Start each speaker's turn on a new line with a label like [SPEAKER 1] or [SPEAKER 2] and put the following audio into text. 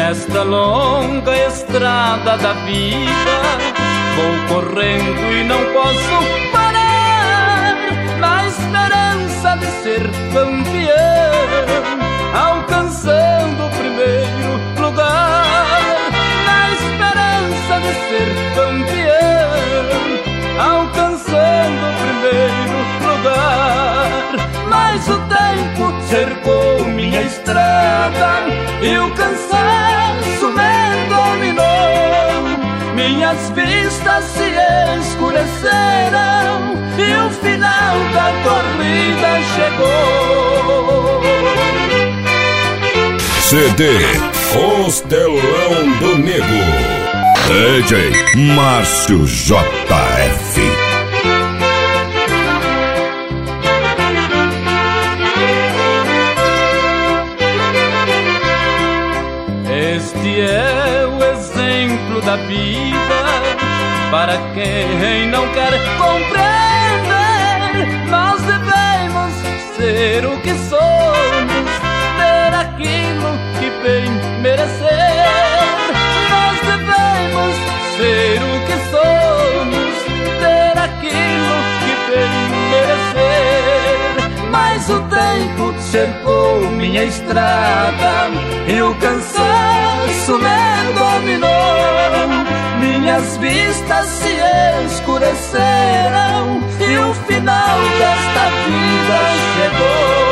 [SPEAKER 1] Nesta longa estrada da vida vou correndo e não posso parar, na esperança de ser campeão, alcançando o primeiro lugar. Na esperança de ser campeão, alcançando o primeiro lugar. Mas o tempo cercou minha estrada e o cansaço me dominou. Minhas vistas se escureceram e o final da corrida chegou.
[SPEAKER 2] CD Costelão do Nego, DJ Márcio JF.
[SPEAKER 1] Este é o exemplo da vida para quem não quer compreender. Nós devemos ser o que somos, ter aquilo que bem merecer. Nós devemos ser o que somos, ter aquilo que bem merecer. Mas o tempo cercou minha estrada e o cansaço me dominou. Minhas vistas se escureceram e o final desta vida chegou.